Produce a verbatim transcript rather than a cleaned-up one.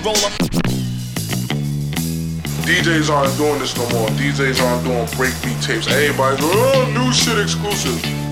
roller. D Js aren't doing this no more. D Js aren't doing breakbeat tapes. Everybody's oh, new shit exclusive.